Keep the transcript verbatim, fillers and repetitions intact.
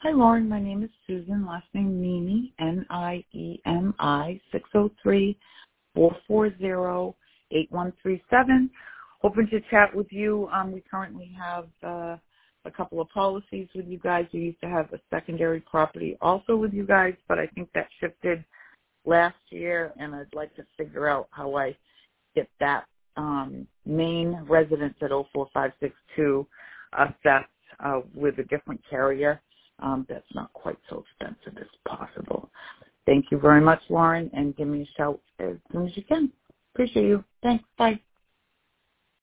Hi, Lauren. My name is Susan. Last name Niemi, N I E M I, six oh three, four four zero, eight one three seven. Hoping to chat with you. Um, we currently have uh, a couple of policies with you guys. We used to have a secondary property also with you guys, but I think that shifted last year, and I'd like to figure out how I get that um, main residence at oh four five six two assessed uh, with a different carrier. Um, that's not quite so expensive as possible. Thank you very much, Lauren, and give me a shout as soon as you can. Appreciate you. Thanks. Bye.